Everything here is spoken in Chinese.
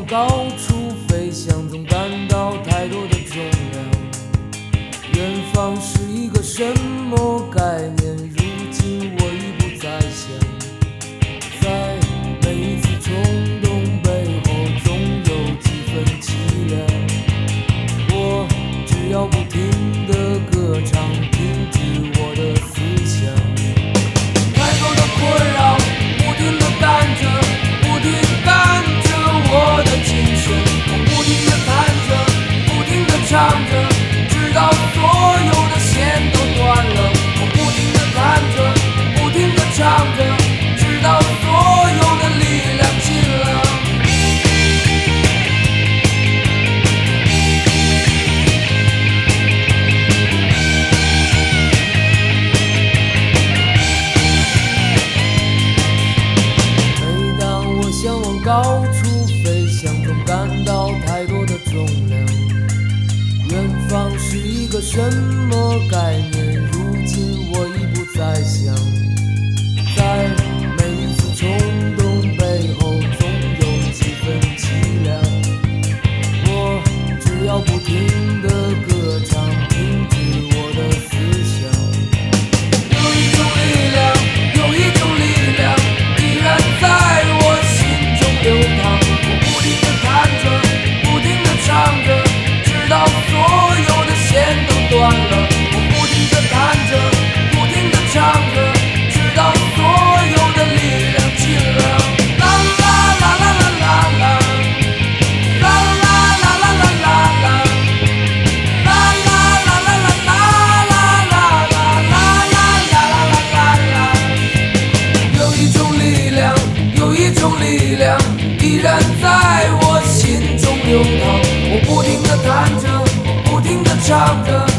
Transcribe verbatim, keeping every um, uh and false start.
高处飞翔，总感到太多的重量。远方是一个什么概念？如今我已不再想。在每一次冲动背后，总有几分凄凉。我只要不停地歌唱，停止我的思想。太多的困扰，不停地干着，不停干着我的精神。我不停地弹着，不停地唱着，直到所有的线都断了。我不停地弹着，不停地唱着，直到所有的力量尽了。每当我向往高处飞翔，总感到太多的重量。远方是一个什么概念？如今我已不再想。在每一次冲动背后，总有几分凄凉。我只要不停地歌唱，停止我的思想。有一种力量，有一种力量，依然在我心中流淌。我不停地弹着，不停地唱着，直到所有的线都断了。我不停地弹着，不停地唱着，直到所有的力量尽了。啦啦啦啦啦啦啦，啦啦啦啦啦啦啦，啦啦啦啦啦啦啦啦啦啦啦啦。有一种力量，有一种力量，依然在我心中流淌。我不停地弹着，不停地唱着，